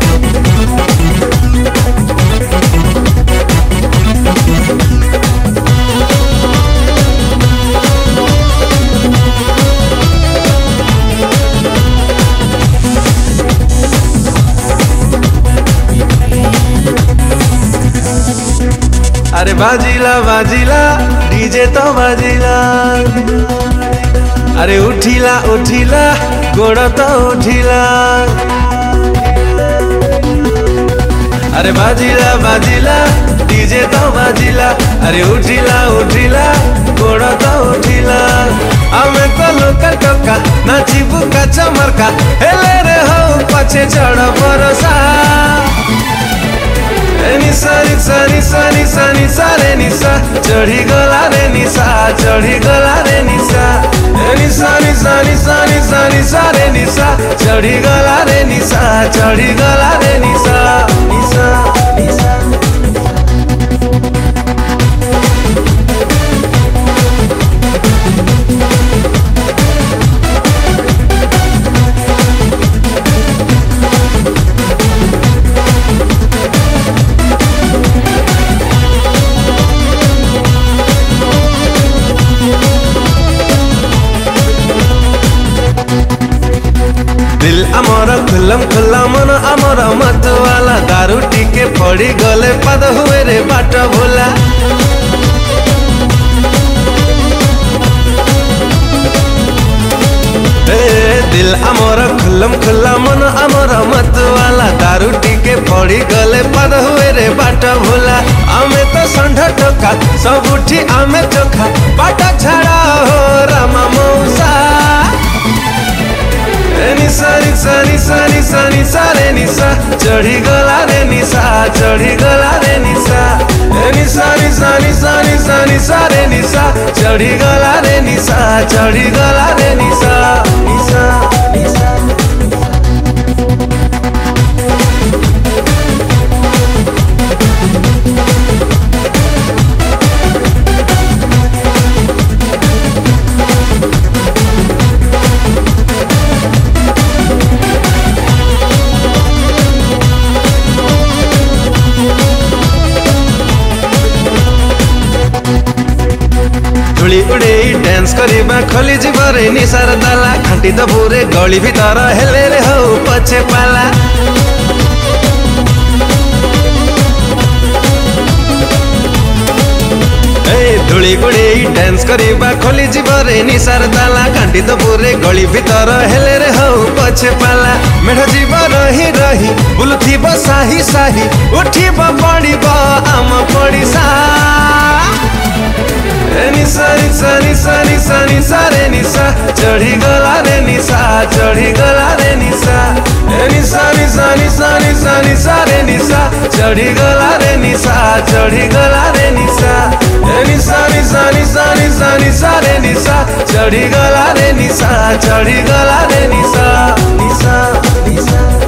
अरे बाजिला बाजिला डीजे तो बाजिला, अरे उठिला उठिला गोड़ तो उठिला। अरे बाजिला बाजिला डीजे तो बाजिला, अरे उठिला उठिला गोड़ तो उठिला। आमे तो लोकल टोका नाची बुका चमरका, हेले रे हो पछे चढ़ बरसा। निसा निसा निसा निसा निसा रे निसा, चढ़ी गला रे निसा, चढ़ी गला रे निसा। निसा निसा निसा निसा निसा रे निसा, चढ़ी गला रे निसा, चढ़ी गला रे निसा निसा निसा। दिल आमर खुलम खुला मन आमर मत वाला, दारू टिके पड़ी गले पद हुए रे बाट भोला। दिल आमर खुलम खुला मन आमर मत वाला, दारू टिके पड़ी गले पद हुए रे बाट भोला। आमे तो संढ टोका सब उठी आमे चोखा, बाट छाड़ा हो रामा मौसा। निसा निसा निसा निसा निसा रे निसा, चढ़ी गला रे निसा, चढ़ी गला रे निसा। निसा निसा निसा निसा निसा रे निसा, चढ़ी गला रे निसा, चढ़ी गला रे निसा निसा निसा। धूली उड़े डांस करिबा खोली जीवरे निसार ताला, खांटी तो पूरे गली भीतर हेले रे हो पछे पाला। धूली उड़े डांस करिबा खोली जीवरे निसार ताला, खांटी तो पूरे गली भीतर हेले रे हो पछे पाला। मेढ़ जीव रही रही बुलुथिब साही साही, उठिब पड़िब आम पड़िसा। निसा निसा निसा निसा निसा रे निसा, चढ़ी गला रे निसा, चढ़ी गला रे निसा। निसा निसा निसा निसा निसा रे निसा, चढ़ी गला रे निसा, चढ़ी गला रे निसा। निसा निसा निसा निसा निसा रे निसा, चढ़ी गला रे निसा, चढ़ी गला रे निसा निसा निसा।